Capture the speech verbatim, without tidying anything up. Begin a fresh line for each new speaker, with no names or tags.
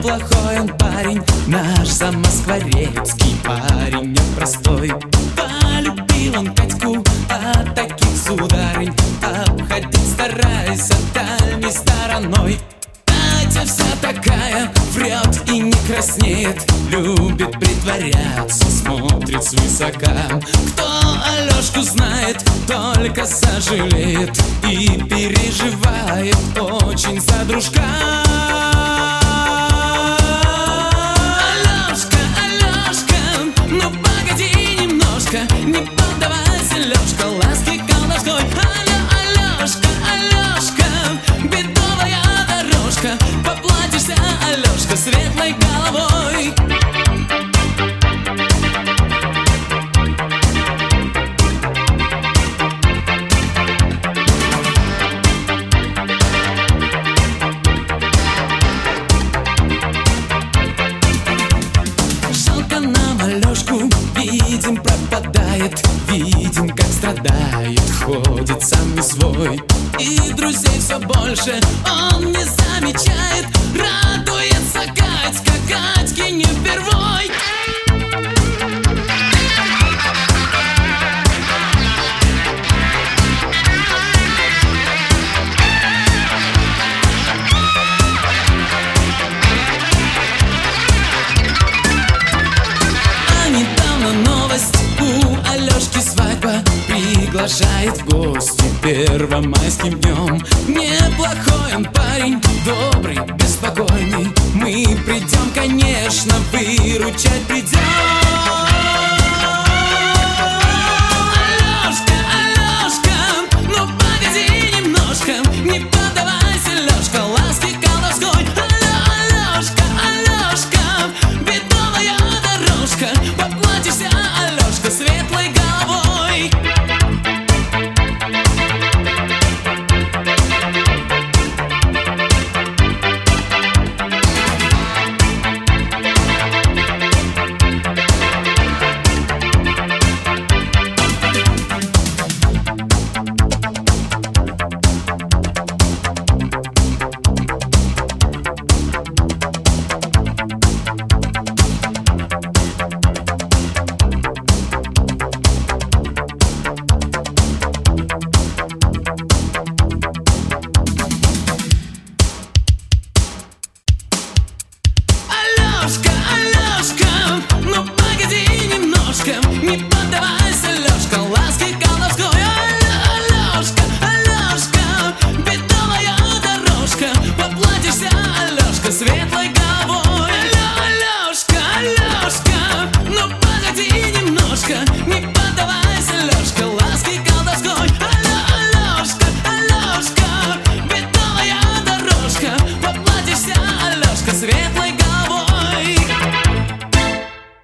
неплохой он парень, наш замоскворецкий парень, непростой. Полюбил он Катьку, а таких сударынь обходить старайся дальней стороной. Катя вся такая, врет и не краснеет, любит притворяться, смотрит свысока. Кто Алёшку знает, только сожалеет и переживает очень за дружка. Алёшка, Алёшка, ну погоди немножко, не поддавайся, Лёшка, ласки колдовской. Алё, Алёшка, Алёшка, бедовая дорожка, поплатишься, Алёшка, светлой головой. Видим, пропадает, видим, как страдает, ходит сам не свой. И друзей все больше он не замечает, радуется Катька, Катьке не впервой. Приглашает в гости первомайским днем. Неплохой он парень, добрый, беспокойный. Мы придем, конечно, выручать придем. Алёшка, Алёшка, ну погоди немножко, не поддавайся, Лёшка, ласки колдовской. Алё, Алёшка, Алёшка, бедовая дорожка, поплатишься, Алёшка, светлой головой. Алёшка, Алёшка, ну погоди немножко, не поддавайся, Лёшка, ласки колдовской. Алёшка, Алёшка, бедовая дорожка, поплатишься, Алёшка, светлой головой. Алёшка, Алёшка, ну погоди немножко, не